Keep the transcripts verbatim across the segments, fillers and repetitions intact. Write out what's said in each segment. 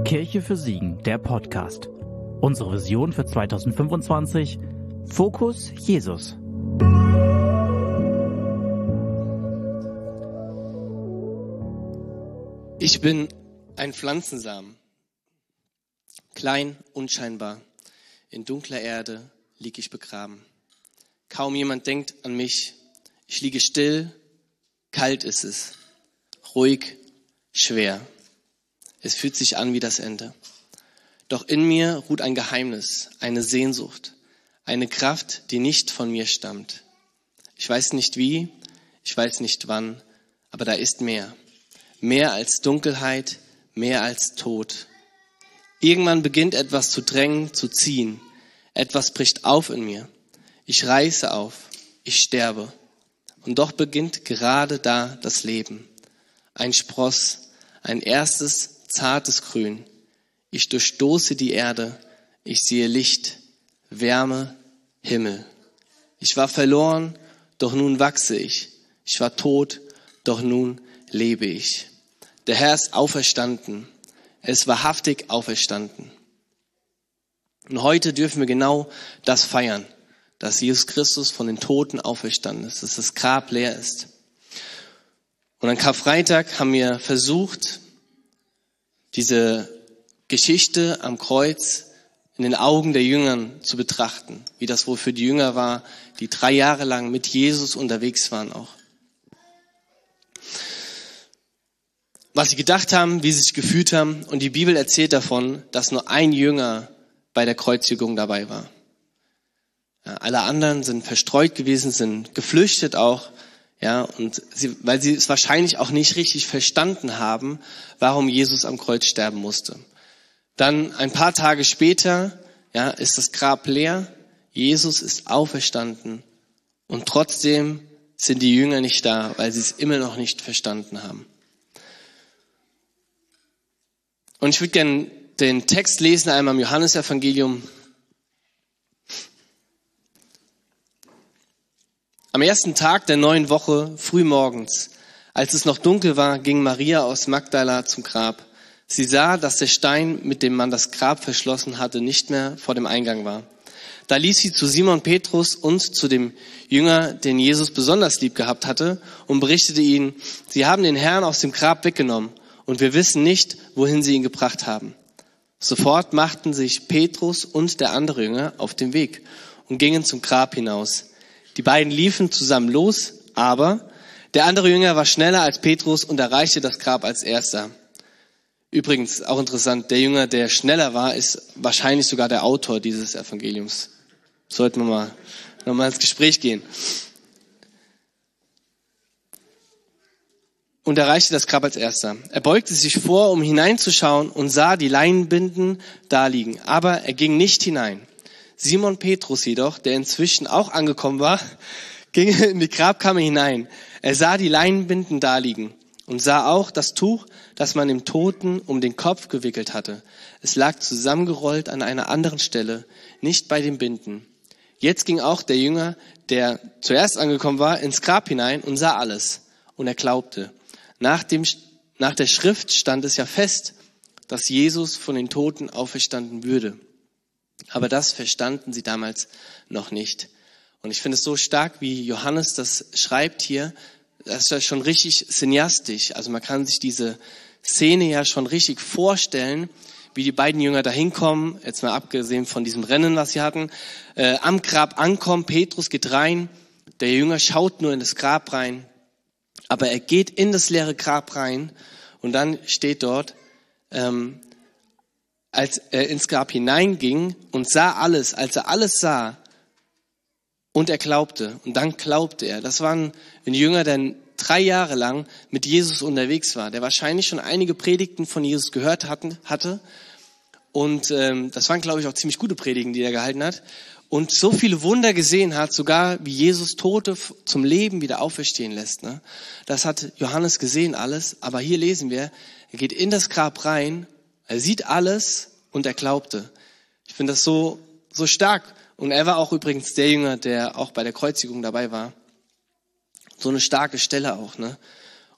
Kirche für Siegen, der Podcast. Unsere Vision für zwanzig fünfundzwanzig. Fokus Jesus. Ich bin ein Pflanzensamen, klein, unscheinbar. In dunkler Erde lieg ich begraben. Kaum jemand denkt an mich. Ich liege still, kalt ist es, ruhig, schwer. Es fühlt sich an wie das Ende. Doch in mir ruht ein Geheimnis, eine Sehnsucht, eine Kraft, die nicht von mir stammt. Ich weiß nicht wie, ich weiß nicht wann, aber da ist mehr. Mehr als Dunkelheit, mehr als Tod. Irgendwann beginnt etwas zu drängen, zu ziehen. Etwas bricht auf in mir. Ich reiße auf, ich sterbe. Und doch beginnt gerade da das Leben. Ein Spross, ein erstes zartes Grün. Ich durchstoße die Erde, ich sehe Licht, Wärme, Himmel. Ich war verloren, doch nun wachse ich. Ich war tot, doch nun lebe ich. Der Herr ist auferstanden. Er ist wahrhaftig auferstanden. Und heute dürfen wir genau das feiern, dass Jesus Christus von den Toten auferstanden ist, dass das Grab leer ist. Und an Karfreitag haben wir versucht, diese Geschichte am Kreuz in den Augen der Jüngern zu betrachten, wie das wohl für die Jünger war, die drei Jahre lang mit Jesus unterwegs waren auch. Was sie gedacht haben, wie sie sich gefühlt haben, und die Bibel erzählt davon, dass nur ein Jünger bei der Kreuzigung dabei war. Ja, alle anderen sind verstreut gewesen, sind geflüchtet auch, ja, und sie, weil sie es wahrscheinlich auch nicht richtig verstanden haben, warum Jesus am Kreuz sterben musste. Dann ein paar Tage später, ja, ist das Grab leer, Jesus ist auferstanden und trotzdem sind die Jünger nicht da, weil sie es immer noch nicht verstanden haben. Und ich würde gerne den Text lesen, einmal im Johannesevangelium. Am ersten Tag der neuen Woche, frühmorgens, als es noch dunkel war, ging Maria aus Magdala zum Grab. Sie sah, dass der Stein, mit dem man das Grab verschlossen hatte, nicht mehr vor dem Eingang war. Da ließ sie zu Simon Petrus und zu dem Jünger, den Jesus besonders lieb gehabt hatte, und berichtete ihnen: Sie haben den Herrn aus dem Grab weggenommen, und wir wissen nicht, wohin sie ihn gebracht haben. Sofort machten sich Petrus und der andere Jünger auf den Weg und gingen zum Grab hinaus. Die beiden liefen zusammen los, aber der andere Jünger war schneller als Petrus und erreichte das Grab als erster. Übrigens, auch interessant, der Jünger, der schneller war, ist wahrscheinlich sogar der Autor dieses Evangeliums. Sollten wir mal nochmal ins Gespräch gehen. Und erreichte das Grab als erster. Er beugte sich vor, um hineinzuschauen, und sah die Leinenbinden da liegen. Aber er ging nicht hinein. Simon Petrus jedoch, der inzwischen auch angekommen war, ging in die Grabkammer hinein. Er sah die Leinenbinden da liegen und sah auch das Tuch, das man dem Toten um den Kopf gewickelt hatte. Es lag zusammengerollt an einer anderen Stelle, nicht bei den Binden. Jetzt ging auch der Jünger, der zuerst angekommen war, ins Grab hinein und sah alles. Und er glaubte. Nach dem, nach der Schrift stand es ja fest, dass Jesus von den Toten auferstanden würde. Aber das verstanden sie damals noch nicht. Und ich finde es so stark, wie Johannes das schreibt hier. Das ist ja schon richtig cineastisch. Also man kann sich diese Szene ja schon richtig vorstellen, wie die beiden Jünger da hinkommen, jetzt mal abgesehen von diesem Rennen, was sie hatten, äh, am Grab ankommen, Petrus geht rein, der Jünger schaut nur in das Grab rein, aber er geht in das leere Grab rein und dann steht dort, ähm, als er ins Grab hineinging und sah alles, als er alles sah und er glaubte, und dann glaubte er. Das war ein, ein Jünger, der drei Jahre lang mit Jesus unterwegs war, der wahrscheinlich schon einige Predigten von Jesus gehört hatten, hatte und ähm, das waren, glaube ich, auch ziemlich gute Predigten, die er gehalten hat und so viele Wunder gesehen hat, sogar wie Jesus Tote zum Leben wieder auferstehen lässt. Ne? Das hat Johannes gesehen alles, aber hier lesen wir, er geht in das Grab rein, er sieht alles und er glaubte. Ich finde das so so stark. Und er war auch übrigens der Jünger, der auch bei der Kreuzigung dabei war. So eine starke Stelle auch, ne?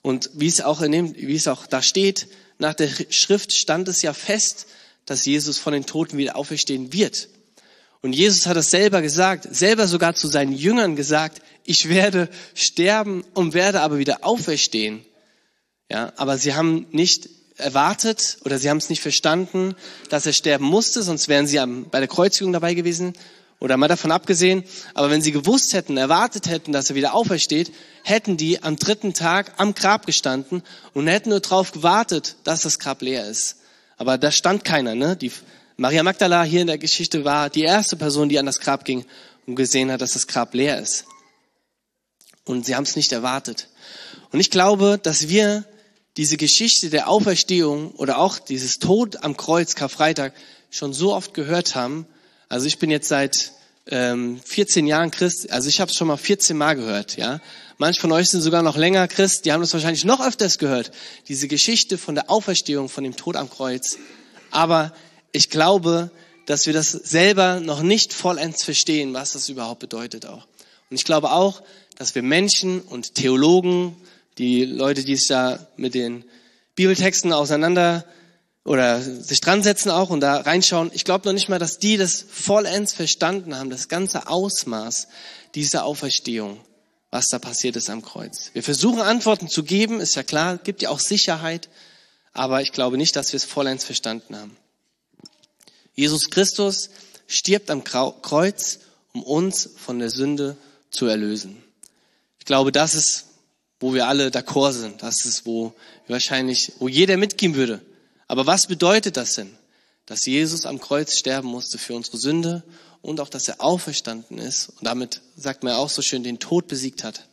Und wie es auch in dem, wie es auch da steht, nach der Schrift stand es ja fest, dass Jesus von den Toten wieder auferstehen wird. Und Jesus hat es selber gesagt, selber sogar zu seinen Jüngern gesagt, ich werde sterben und werde aber wieder auferstehen. Ja, aber sie haben nicht erwartet oder sie haben es nicht verstanden, dass er sterben musste, sonst wären sie am, bei der Kreuzigung dabei gewesen oder mal davon abgesehen. Aber wenn sie gewusst hätten, erwartet hätten, dass er wieder aufersteht, hätten die am dritten Tag am Grab gestanden und hätten nur darauf gewartet, dass das Grab leer ist. Aber da stand keiner, ne? Die Maria Magdala hier in der Geschichte war die erste Person, die an das Grab ging und gesehen hat, dass das Grab leer ist. Und sie haben es nicht erwartet. Und ich glaube, dass wir diese Geschichte der Auferstehung oder auch dieses Tod am Kreuz, Karfreitag, schon so oft gehört haben. Also ich bin jetzt seit ähm, vierzehn Jahren Christ, also ich habe es schon mal vierzehn Mal gehört. Ja, manche von euch sind sogar noch länger Christ, die haben das wahrscheinlich noch öfters gehört. Diese Geschichte von der Auferstehung, von dem Tod am Kreuz. Aber ich glaube, dass wir das selber noch nicht vollends verstehen, was das überhaupt bedeutet auch. Und ich glaube auch, dass wir Menschen und Theologen, die Leute, die sich da mit den Bibeltexten auseinander oder sich dran setzen auch und da reinschauen, ich glaube noch nicht mal, dass die das vollends verstanden haben, das ganze Ausmaß dieser Auferstehung, was da passiert ist am Kreuz. Wir versuchen Antworten zu geben, ist ja klar, gibt ja auch Sicherheit, aber ich glaube nicht, dass wir es vollends verstanden haben. Jesus Christus stirbt am Kreuz, um uns von der Sünde zu erlösen. Ich glaube, das ist, wo wir alle d'accord sind. Das ist, wo wahrscheinlich, wo jeder mitgehen würde. Aber was bedeutet das denn? Dass Jesus am Kreuz sterben musste für unsere Sünde und auch, dass er auferstanden ist und damit, sagt man ja auch so schön, den Tod besiegt hat.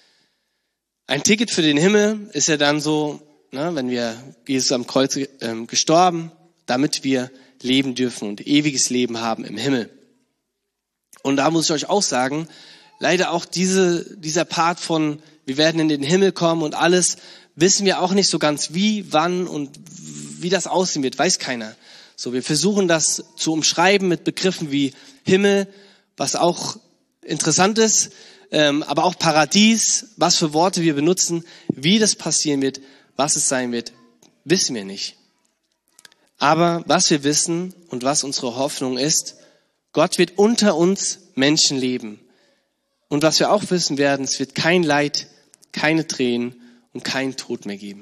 Ein Ticket für den Himmel ist ja dann so, ne, wenn wir, Jesus am Kreuz äh, gestorben, damit wir leben dürfen und ewiges Leben haben im Himmel. Und da muss ich euch auch sagen, leider auch diese, dieser Part von, wir werden in den Himmel kommen und alles, wissen wir auch nicht so ganz wie, wann und wie das aussehen wird, weiß keiner. So, wir versuchen das zu umschreiben mit Begriffen wie Himmel, was auch interessant ist, ähm, aber auch Paradies, was für Worte wir benutzen, wie das passieren wird, was es sein wird, wissen wir nicht. Aber was wir wissen und was unsere Hoffnung ist, Gott wird unter uns Menschen leben. Und was wir auch wissen werden, es wird kein Leid, keine Tränen und keinen Tod mehr geben.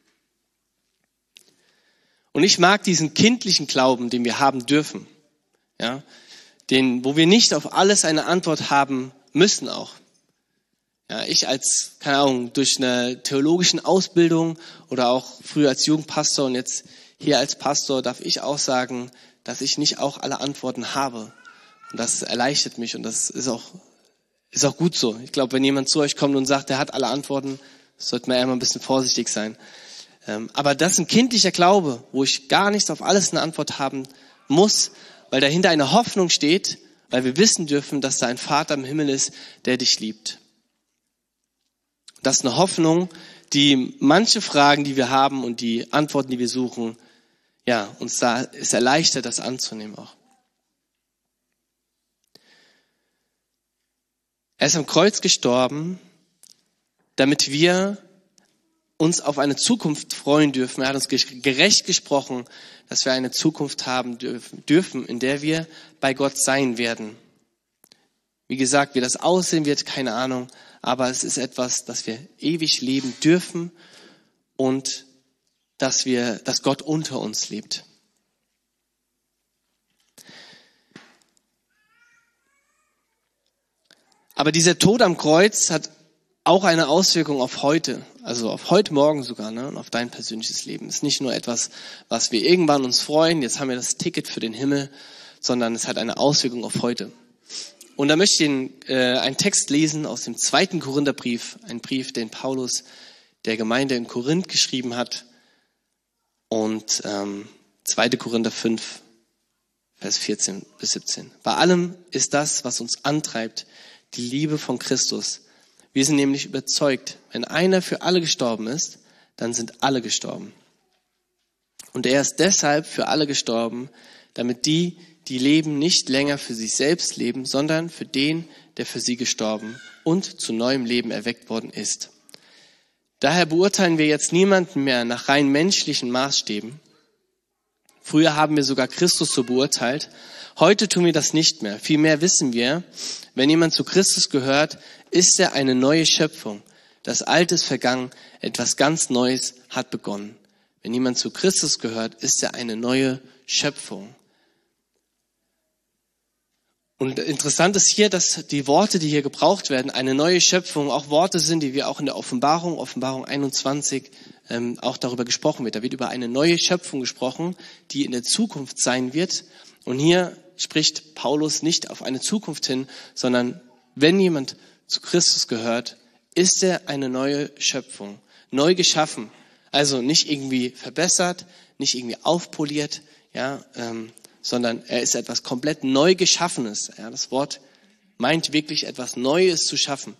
Und ich mag diesen kindlichen Glauben, den wir haben dürfen, ja, den, wo wir nicht auf alles eine Antwort haben müssen auch. Ja, ich als, keine Ahnung, durch eine theologischen Ausbildung oder auch früher als Jugendpastor und jetzt hier als Pastor darf ich auch sagen, dass ich nicht auch alle Antworten habe. Und das erleichtert mich und das ist auch, ist auch gut so. Ich glaube, wenn jemand zu euch kommt und sagt, er hat alle Antworten, sollte man eher mal ein bisschen vorsichtig sein. Aber das ist ein kindlicher Glaube, wo ich gar nicht auf alles eine Antwort haben muss, weil dahinter eine Hoffnung steht, weil wir wissen dürfen, dass da ein Vater im Himmel ist, der dich liebt. Das ist eine Hoffnung, die manche Fragen, die wir haben und die Antworten, die wir suchen, ja, uns da ist erleichtert, das anzunehmen auch. Er ist am Kreuz gestorben, damit wir uns auf eine Zukunft freuen dürfen. Er hat uns gerecht gesprochen, dass wir eine Zukunft haben dürfen, in der wir bei Gott sein werden. Wie gesagt, wie das aussehen wird, keine Ahnung, aber es ist etwas, das wir ewig leben dürfen und dass wir, dass Gott unter uns lebt. Aber dieser Tod am Kreuz hat auch eine Auswirkung auf heute, also auf heute Morgen sogar, ne, und auf dein persönliches Leben. Es ist nicht nur etwas, was wir irgendwann uns freuen, jetzt haben wir das Ticket für den Himmel, sondern es hat eine Auswirkung auf heute. Und da möchte ich den, äh, einen Text lesen aus dem zweiten Korintherbrief, ein Brief, den Paulus der Gemeinde in Korinth geschrieben hat. Und ähm, zweiter Korinther fünf, Vers vierzehn bis siebzehn. Bei allem ist das, was uns antreibt, die Liebe von Christus. Wir sind nämlich überzeugt, wenn einer für alle gestorben ist, dann sind alle gestorben. Und er ist deshalb für alle gestorben, damit die, die leben, nicht länger für sich selbst leben, sondern für den, der für sie gestorben und zu neuem Leben erweckt worden ist. Daher beurteilen wir jetzt niemanden mehr nach rein menschlichen Maßstäben. Früher haben wir sogar Christus so beurteilt. Heute tun wir das nicht mehr. Vielmehr wissen wir, wenn jemand zu Christus gehört, ist er eine neue Schöpfung. Das Alte ist vergangen, etwas ganz Neues hat begonnen. Wenn jemand zu Christus gehört, ist er eine neue Schöpfung. Und interessant ist hier, dass die Worte, die hier gebraucht werden, eine neue Schöpfung, auch Worte sind, die wir auch in der Offenbarung, Offenbarung einundzwanzig, ähm, auch darüber gesprochen wird. Da wird über eine neue Schöpfung gesprochen, die in der Zukunft sein wird. Und hier spricht Paulus nicht auf eine Zukunft hin, sondern wenn jemand zu Christus gehört, ist er eine neue Schöpfung, neu geschaffen. Also nicht irgendwie verbessert, nicht irgendwie aufpoliert, ja, ähm, sondern er ist etwas komplett neu Geschaffenes. Ja, das Wort meint wirklich etwas Neues zu schaffen.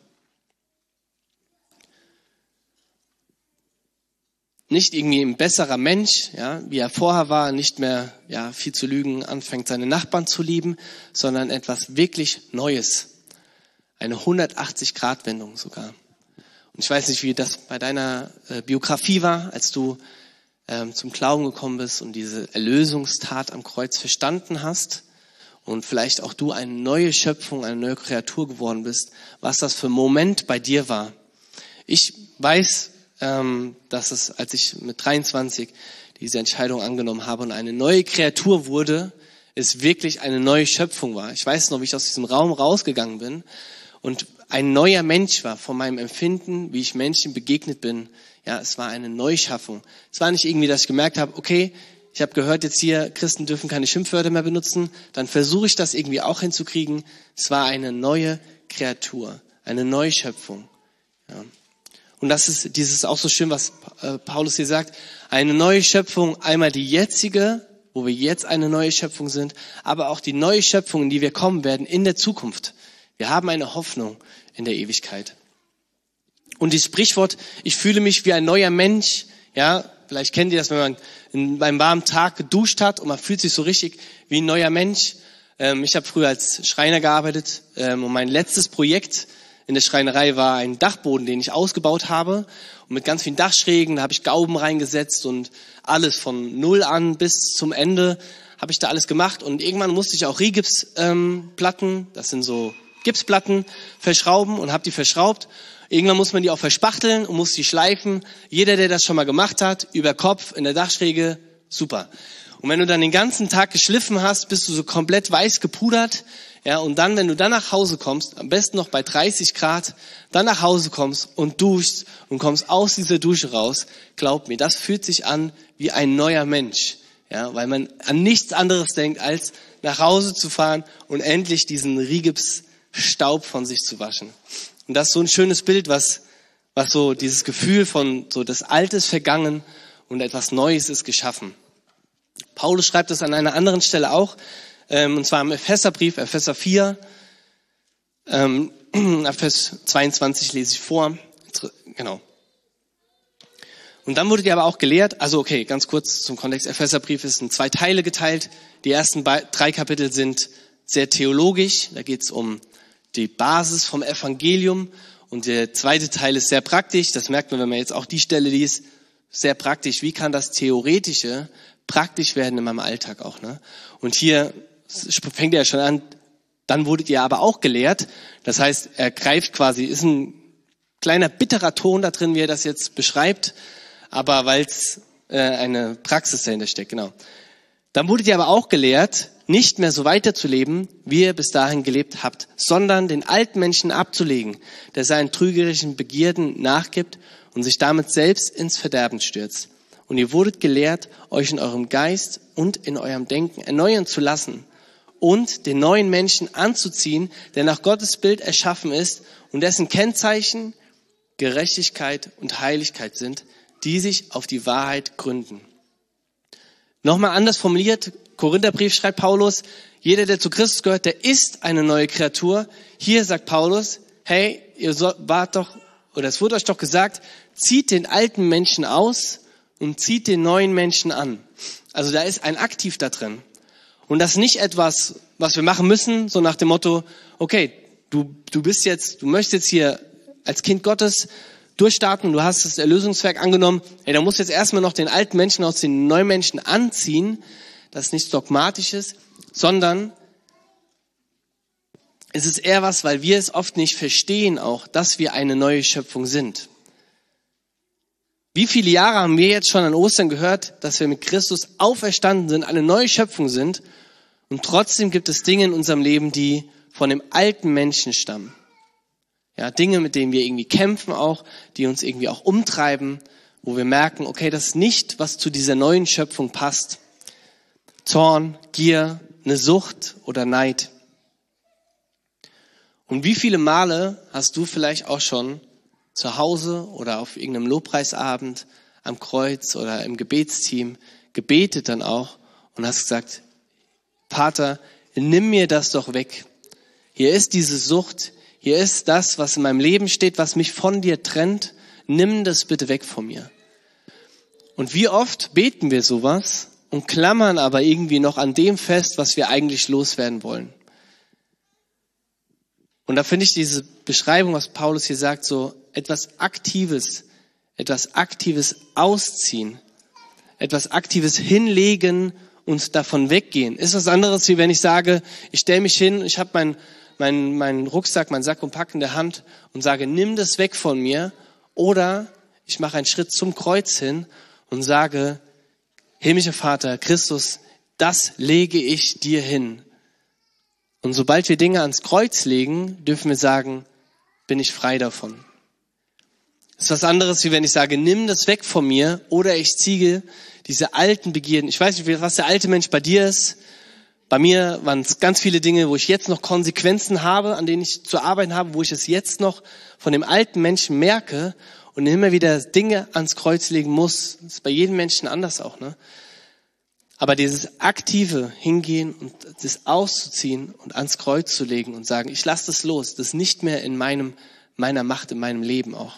Nicht irgendwie ein besserer Mensch, ja, wie er vorher war, nicht mehr ja, viel zu lügen, anfängt seine Nachbarn zu lieben, sondern etwas wirklich Neues. Eine hundertachtzig-Grad-Wendung sogar. Und ich weiß nicht, wie das bei deiner äh, Biografie war, als du ähm, zum Glauben gekommen bist und diese Erlösungstat am Kreuz verstanden hast und vielleicht auch du eine neue Schöpfung, eine neue Kreatur geworden bist, was das für ein Moment bei dir war. Ich weiß, ähm, dass es, als ich mit dreiundzwanzig diese Entscheidung angenommen habe und eine neue Kreatur wurde, es wirklich eine neue Schöpfung war. Ich weiß noch, wie ich aus diesem Raum rausgegangen bin und ein neuer Mensch war von meinem Empfinden, wie ich Menschen begegnet bin. Ja, es war eine Neuschaffung. Es war nicht irgendwie, dass ich gemerkt habe, okay, ich habe gehört, jetzt hier, Christen dürfen keine Schimpfwörter mehr benutzen, dann versuche ich das irgendwie auch hinzukriegen. Es war eine neue Kreatur, eine Neuschöpfung. Ja. Und das ist dieses auch so schön, was Paulus hier sagt, eine neue Schöpfung, einmal die jetzige, wo wir jetzt eine neue Schöpfung sind, aber auch die neue Schöpfung, in die wir kommen werden in der Zukunft. Wir haben eine Hoffnung in der Ewigkeit. Und das Sprichwort, ich fühle mich wie ein neuer Mensch, ja, vielleicht kennt ihr das, wenn man in einem warmen Tag geduscht hat und man fühlt sich so richtig wie ein neuer Mensch. Ähm, ich habe früher als Schreiner gearbeitet ähm, und mein letztes Projekt in der Schreinerei war ein Dachboden, den ich ausgebaut habe und mit ganz vielen Dachschrägen, da habe ich Gauben reingesetzt und alles von null an bis zum Ende habe ich da alles gemacht und irgendwann musste ich auch Rigipsplatten, ähm, das sind so Gipsplatten, verschrauben und habe die verschraubt. Irgendwann muss man die auch verspachteln und muss die schleifen. Jeder, der das schon mal gemacht hat, über Kopf, in der Dachschräge, super. Und wenn du dann den ganzen Tag geschliffen hast, bist du so komplett weiß gepudert. Ja, und dann, wenn du dann nach Hause kommst, am besten noch bei dreißig Grad, dann nach Hause kommst und duschst und kommst aus dieser Dusche raus, glaub mir, das fühlt sich an wie ein neuer Mensch. Ja, weil man an nichts anderes denkt, als nach Hause zu fahren und endlich diesen Rigipsstaub von sich zu waschen. Und das ist so ein schönes Bild, was, was so dieses Gefühl von so das Alte ist vergangen und etwas Neues ist geschaffen. Paulus schreibt es an einer anderen Stelle auch, ähm, und zwar im Epheserbrief, Epheser vier, ähm, Vers zweiundzwanzig lese ich vor. Genau. Und dann wurde dir aber auch gelehrt, also okay, ganz kurz zum Kontext, Epheserbrief ist in zwei Teile geteilt. Die ersten drei Kapitel sind sehr theologisch, da geht es um die Basis vom Evangelium und der zweite Teil ist sehr praktisch, das merkt man, wenn man jetzt auch die Stelle liest, sehr praktisch, wie kann das Theoretische praktisch werden in meinem Alltag auch, ne? Und hier fängt er ja schon an, dann wurdet ihr aber auch gelehrt, das heißt, er greift quasi, ist ein kleiner bitterer Ton da drin, wie er das jetzt beschreibt, aber weil es äh, eine Praxis dahinter steckt, genau. Dann wurdet ihr aber auch gelehrt, nicht mehr so weiterzuleben, wie ihr bis dahin gelebt habt, sondern den alten Menschen abzulegen, der seinen trügerischen Begierden nachgibt und sich damit selbst ins Verderben stürzt. Und ihr wurdet gelehrt, euch in eurem Geist und in eurem Denken erneuern zu lassen und den neuen Menschen anzuziehen, der nach Gottes Bild erschaffen ist und dessen Kennzeichen Gerechtigkeit und Heiligkeit sind, die sich auf die Wahrheit gründen. Nochmal anders formuliert, Korintherbrief schreibt Paulus, jeder, der zu Christus gehört, der ist eine neue Kreatur. Hier sagt Paulus, hey, ihr wart doch, oder es wurde euch doch gesagt, zieht den alten Menschen aus und zieht den neuen Menschen an. Also da ist ein Aktiv da drin. Und das ist nicht etwas, was wir machen müssen, so nach dem Motto, okay, du, du bist jetzt, du möchtest jetzt hier als Kind Gottes, durchstarten und du hast das Erlösungswerk angenommen, hey, da musst du jetzt erstmal noch den alten Menschen aus den neuen Menschen anziehen. Das ist nichts Dogmatisches, sondern es ist eher was, weil wir es oft nicht verstehen auch, dass wir eine neue Schöpfung sind. Wie viele Jahre haben wir jetzt schon an Ostern gehört, dass wir mit Christus auferstanden sind, eine neue Schöpfung sind und trotzdem gibt es Dinge in unserem Leben, die von dem alten Menschen stammen. Ja, Dinge, mit denen wir irgendwie kämpfen auch, die uns irgendwie auch umtreiben, wo wir merken, okay, das ist nicht, was zu dieser neuen Schöpfung passt. Zorn, Gier, eine Sucht oder Neid. Und wie viele Male hast du vielleicht auch schon zu Hause oder auf irgendeinem Lobpreisabend am Kreuz oder im Gebetsteam gebetet dann auch und hast gesagt, Vater, nimm mir das doch weg. Hier ist diese Sucht, hier ist das, was in meinem Leben steht, was mich von dir trennt. Nimm das bitte weg von mir. Und wie oft beten wir sowas und klammern aber irgendwie noch an dem fest, was wir eigentlich loswerden wollen. Und da finde ich diese Beschreibung, was Paulus hier sagt, so etwas Aktives, etwas Aktives ausziehen, etwas Aktives hinlegen und davon weggehen. Ist was anderes, wie wenn ich sage, ich stelle mich hin, ich habe meinen mein, mein Rucksack, meinen Sack und Pack in der Hand und sage, nimm das weg von mir. Oder ich mache einen Schritt zum Kreuz hin und sage, himmlischer Vater, Christus, das lege ich dir hin. Und sobald wir Dinge ans Kreuz legen, dürfen wir sagen, bin ich frei davon. Das ist was anderes, wie wenn ich sage, nimm das weg von mir oder ich ziehe diese alten Begierden. Ich weiß nicht, was der alte Mensch bei dir ist. Bei mir waren es ganz viele Dinge, wo ich jetzt noch Konsequenzen habe, an denen ich zu arbeiten habe, wo ich es jetzt noch von dem alten Menschen merke und immer wieder Dinge ans Kreuz legen muss. Das ist bei jedem Menschen anders auch, ne? Aber dieses aktive Hingehen und das auszuziehen und ans Kreuz zu legen und sagen, ich lasse das los, das ist nicht mehr in meinem, meiner Macht, in meinem Leben auch.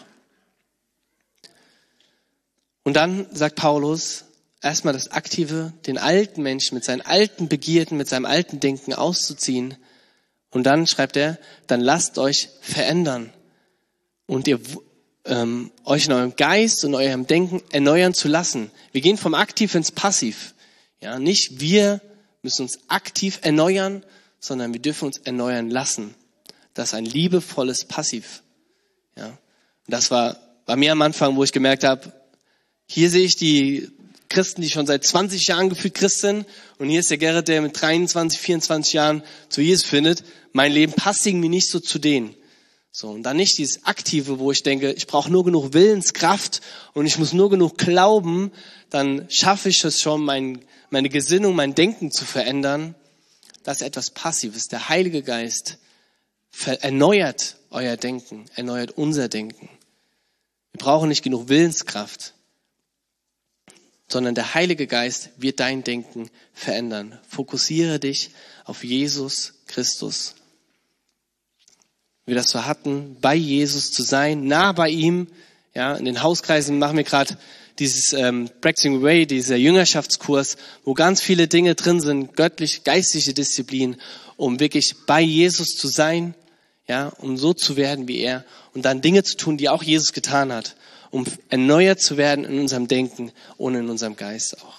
Und dann sagt Paulus, erstmal das Aktive, den alten Menschen mit seinen alten Begierden, mit seinem alten Denken auszuziehen. Und dann schreibt er, dann lasst euch verändern und ihr ähm, euch in eurem Geist und eurem Denken erneuern zu lassen. Wir gehen vom Aktiv ins Passiv. Ja, nicht wir müssen uns aktiv erneuern, sondern wir dürfen uns erneuern lassen. Das ist ein liebevolles Passiv. Ja, und das war bei mir am Anfang, wo ich gemerkt habe, hier sehe ich die Christen, die schon seit zwanzig Jahren gefühlt Christ sind, und hier ist der Gerrit, der mit dreiundzwanzig, vierundzwanzig Jahren zu Jesus findet. Mein Leben passt irgendwie nicht so zu denen. So, und dann nicht dieses Aktive, wo ich denke, ich brauche nur genug Willenskraft und ich muss nur genug glauben, dann schaffe ich es schon, mein, meine Gesinnung, mein Denken zu verändern. Das ist etwas Passives. Der Heilige Geist erneuert euer Denken, erneuert unser Denken. Wir brauchen nicht genug Willenskraft, sondern der Heilige Geist wird dein Denken verändern. Fokussiere dich auf Jesus Christus. Wie wir das so hatten, bei Jesus zu sein, nah bei ihm. Ja, in den Hauskreisen machen wir gerade dieses ähm, Practicing Way, dieser Jüngerschaftskurs, wo ganz viele Dinge drin sind, göttlich, geistliche Disziplin, um wirklich bei Jesus zu sein, ja, um so zu werden wie er und dann Dinge zu tun, die auch Jesus getan hat, um erneuert zu werden in unserem Denken und in unserem Geist auch.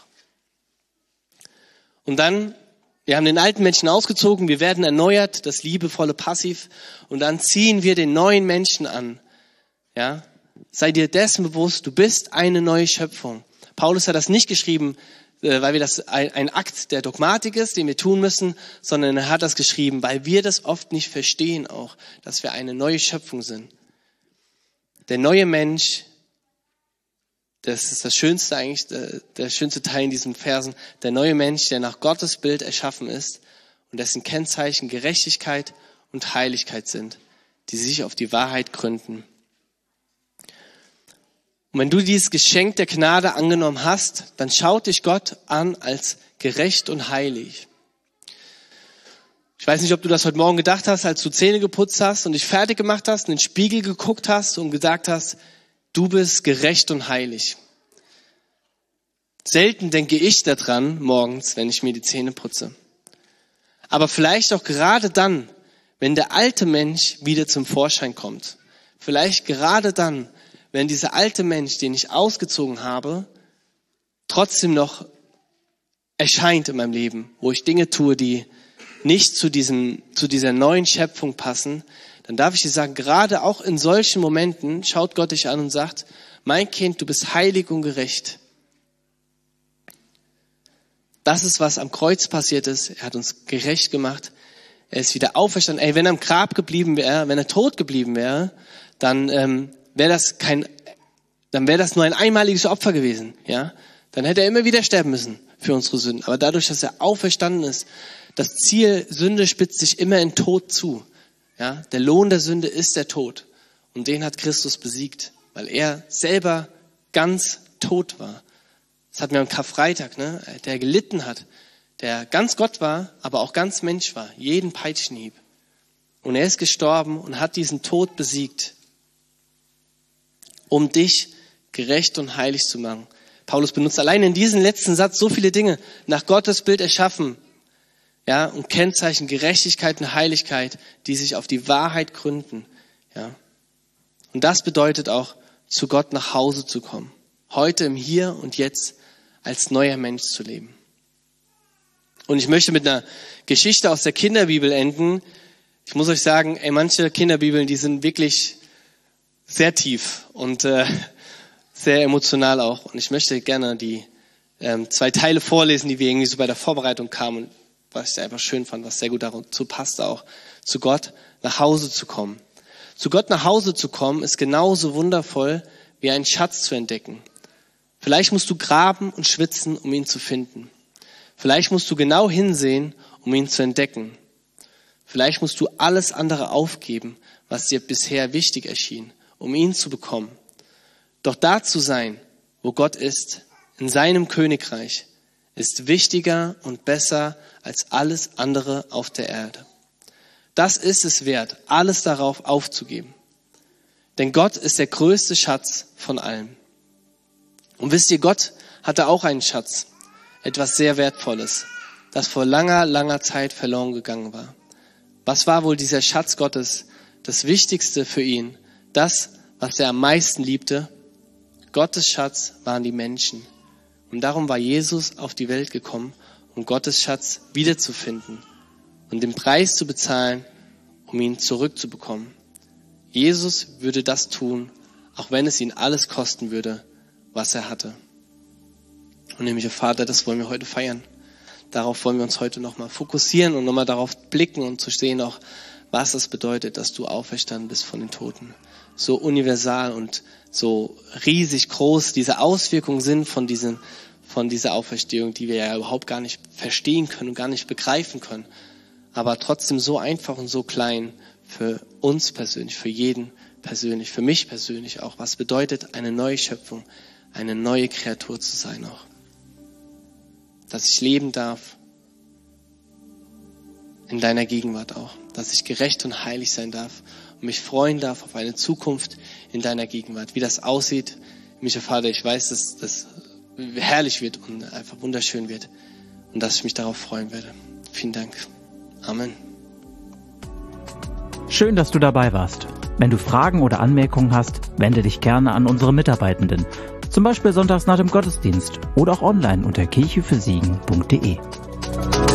Und dann, wir haben den alten Menschen ausgezogen, wir werden erneuert, das liebevolle Passiv, und dann ziehen wir den neuen Menschen an. Ja, sei dir dessen bewusst, du bist eine neue Schöpfung. Paulus hat das nicht geschrieben, weil wir das ein, ein Akt der Dogmatik ist, den wir tun müssen, sondern er hat das geschrieben, weil wir das oft nicht verstehen auch, dass wir eine neue Schöpfung sind. Der neue Mensch, das ist das Schönste eigentlich, der, der schönste Teil in diesen Versen, der neue Mensch, der nach Gottes Bild erschaffen ist und dessen Kennzeichen Gerechtigkeit und Heiligkeit sind, die sich auf die Wahrheit gründen. Und wenn du dieses Geschenk der Gnade angenommen hast, dann schaut dich Gott an als gerecht und heilig. Ich weiß nicht, ob du das heute Morgen gedacht hast, als du Zähne geputzt hast und dich fertig gemacht hast, in den Spiegel geguckt hast und gesagt hast, du bist gerecht und heilig. Selten denke ich daran morgens, wenn ich mir die Zähne putze. Aber vielleicht auch gerade dann, wenn der alte Mensch wieder zum Vorschein kommt. Vielleicht gerade dann, wenn dieser alte Mensch, den ich ausgezogen habe, trotzdem noch erscheint in meinem Leben, wo ich Dinge tue, die nicht zu diesem, zu dieser neuen Schöpfung passen, dann darf ich dir sagen, gerade auch in solchen Momenten schaut Gott dich an und sagt, mein Kind, du bist heilig und gerecht. Das ist, was am Kreuz passiert ist. Er hat uns gerecht gemacht. Er ist wieder auferstanden. Ey, wenn er im Grab geblieben wäre, wenn er tot geblieben wäre, dann ähm, wäre das kein, dann wäre das nur ein einmaliges Opfer gewesen. Ja, dann hätte er immer wieder sterben müssen für unsere Sünden. Aber dadurch, dass er auferstanden ist, das Ziel Sünde spitzt sich immer in Tod zu. Ja, der Lohn der Sünde ist der Tod. Und den hat Christus besiegt, weil er selber ganz tot war. Das hatten wir am Karfreitag, ne? Der gelitten hat, der ganz Gott war, aber auch ganz Mensch war, jeden Peitschenhieb. Und er ist gestorben und hat diesen Tod besiegt, um dich gerecht und heilig zu machen. Paulus benutzt allein in diesem letzten Satz so viele Dinge, nach Gottes Bild erschaffen, ja, und Kennzeichen Gerechtigkeit und Heiligkeit, die sich auf die Wahrheit gründen, ja. Und das bedeutet auch, zu Gott nach Hause zu kommen, heute im Hier und Jetzt als neuer Mensch zu leben. Und ich möchte mit einer Geschichte aus der Kinderbibel enden. Ich muss euch sagen, ey, manche Kinderbibeln, die sind wirklich sehr tief und äh, sehr emotional auch. Und ich möchte gerne die ähm, zwei Teile vorlesen, die wir irgendwie so bei der Vorbereitung kamen und was ich einfach schön fand, was sehr gut dazu passt auch, zu Gott nach Hause zu kommen. Zu Gott nach Hause zu kommen ist genauso wundervoll, wie einen Schatz zu entdecken. Vielleicht musst du graben und schwitzen, um ihn zu finden. Vielleicht musst du genau hinsehen, um ihn zu entdecken. Vielleicht musst du alles andere aufgeben, was dir bisher wichtig erschien, um ihn zu bekommen. Doch da zu sein, wo Gott ist, in seinem Königreich, ist wichtiger und besser als alles andere auf der Erde. Das ist es wert, alles darauf aufzugeben. Denn Gott ist der größte Schatz von allem. Und wisst ihr, Gott hatte auch einen Schatz, etwas sehr Wertvolles, das vor langer, langer Zeit verloren gegangen war. Was war wohl dieser Schatz Gottes, das Wichtigste für ihn, das, was er am meisten liebte? Gottes Schatz waren die Menschen. Und darum war Jesus auf die Welt gekommen, um Gottes Schatz wiederzufinden und den Preis zu bezahlen, um ihn zurückzubekommen. Jesus würde das tun, auch wenn es ihn alles kosten würde, was er hatte. Und nämlich, Vater, das wollen wir heute feiern. Darauf wollen wir uns heute nochmal fokussieren und nochmal darauf blicken und zu sehen auch, was es bedeutet, dass du auferstanden bist von den Toten. So universal und so riesig groß diese Auswirkungen sind von diesen, von dieser Auferstehung, die wir ja überhaupt gar nicht verstehen können und gar nicht begreifen können. Aber trotzdem so einfach und so klein für uns persönlich, für jeden persönlich, für mich persönlich auch. Was bedeutet eine neue Schöpfung, eine neue Kreatur zu sein auch. Dass ich leben darf in deiner Gegenwart auch. Dass ich gerecht und heilig sein darf und mich freuen darf auf eine Zukunft in deiner Gegenwart. Wie das aussieht, Micha Vater, ich weiß, dass das herrlich wird und einfach wunderschön wird und dass ich mich darauf freuen werde. Vielen Dank. Amen. Schön, dass du dabei warst. Wenn du Fragen oder Anmerkungen hast, wende dich gerne an unsere Mitarbeitenden. Zum Beispiel sonntags nach dem Gottesdienst oder auch online unter kirche für siegen punkt de.